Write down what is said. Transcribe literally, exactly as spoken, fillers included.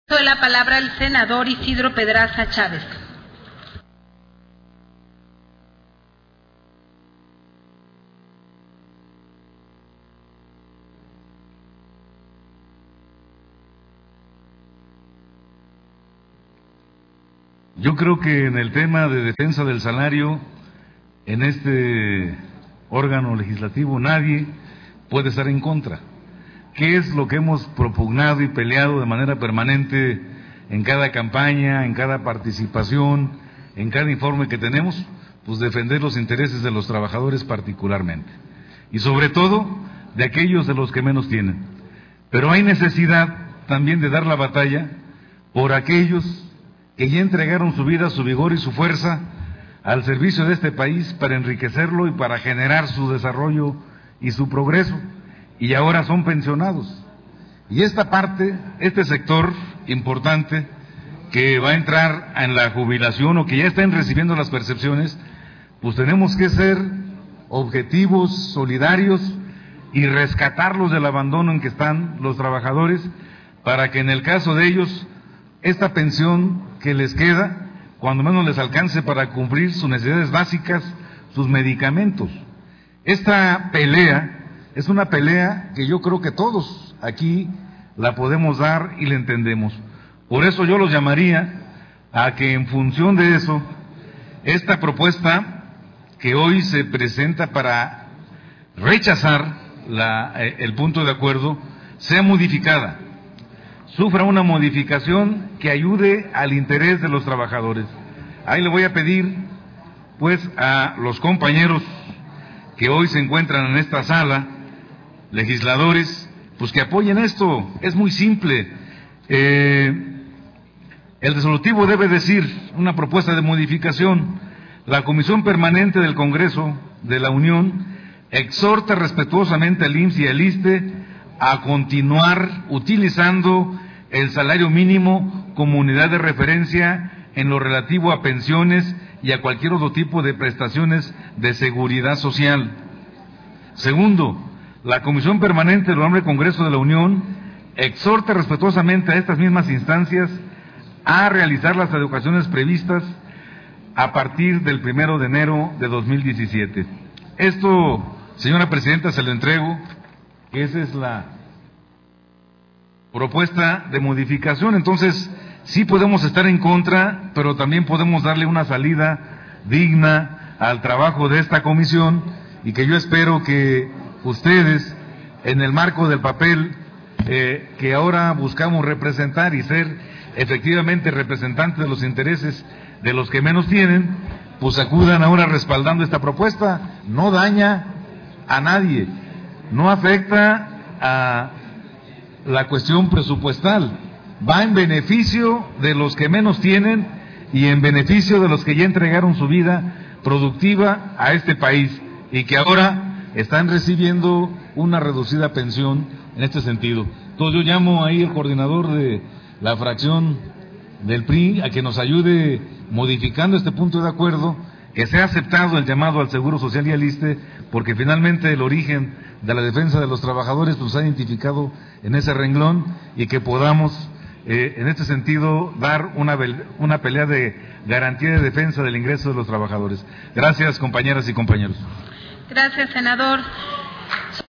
Doy la palabra al senador Isidro Pedraza Chávez. Yo creo que en el tema de defensa del salario, en este órgano legislativo, nadie puede estar en contra. ¿Qué es lo que hemos propugnado y peleado de manera permanente en cada campaña, en cada participación, en cada informe que tenemos? Pues defender los intereses de los trabajadores particularmente, y sobre todo de aquellos de los que menos tienen. Pero hay necesidad también de dar la batalla por aquellos que ya entregaron su vida, su vigor y su fuerza al servicio de este país para enriquecerlo y para generar su desarrollo y su progreso, y ahora son pensionados. Y esta parte, este sector importante que va a entrar en la jubilación o que ya están recibiendo las percepciones, pues tenemos que ser objetivos, solidarios y rescatarlos del abandono en que están los trabajadores, para que en el caso de ellos esta pensión que les queda, cuando menos les alcance para cumplir sus necesidades básicas, sus medicamentos. Esta pelea es una pelea que yo creo que todos aquí la podemos dar y la entendemos. Por eso yo los llamaría a que en función de eso, esta propuesta que hoy se presenta para rechazar la, eh, el punto de acuerdo, sea modificada, sufra una modificación que ayude al interés de los trabajadores. Ahí le voy a pedir, pues, a los compañeros que hoy se encuentran en esta sala, legisladores, pues que apoyen esto. Es muy simple. Eh, el resolutivo debe decir, una propuesta de modificación: la Comisión Permanente del Congreso de la Unión exhorta respetuosamente al I M S S y al ISSSTE a continuar utilizando el salario mínimo como unidad de referencia en lo relativo a pensiones y a cualquier otro tipo de prestaciones de seguridad social. Segundo, la Comisión Permanente del Honorable Congreso de la Unión exhorta respetuosamente a estas mismas instancias a realizar las adecuaciones previstas a partir del primero de enero de dos mil diecisiete. Esto, señora Presidenta, se lo entrego, que esa es la propuesta de modificación. Entonces, sí podemos estar en contra, pero también podemos darle una salida digna al trabajo de esta comisión, y que yo espero que ustedes, en el marco del papel eh, que ahora buscamos representar y ser efectivamente representantes de los intereses de los que menos tienen, pues acudan ahora respaldando esta propuesta. No daña a nadie, no afecta a la cuestión presupuestal, va en beneficio de los que menos tienen y en beneficio de los que ya entregaron su vida productiva a este país y que ahora están recibiendo una reducida pensión en este sentido. Entonces yo llamo ahí al coordinador de la fracción del P R I a que nos ayude modificando este punto de acuerdo, que sea aceptado el llamado al Seguro Social y al ISSSTE, porque finalmente el origen de la defensa de los trabajadores pues ha identificado en ese renglón, y que podamos eh, en este sentido dar una, una pelea de garantía de defensa del ingreso de los trabajadores. Gracias, compañeras y compañeros. Gracias, senador.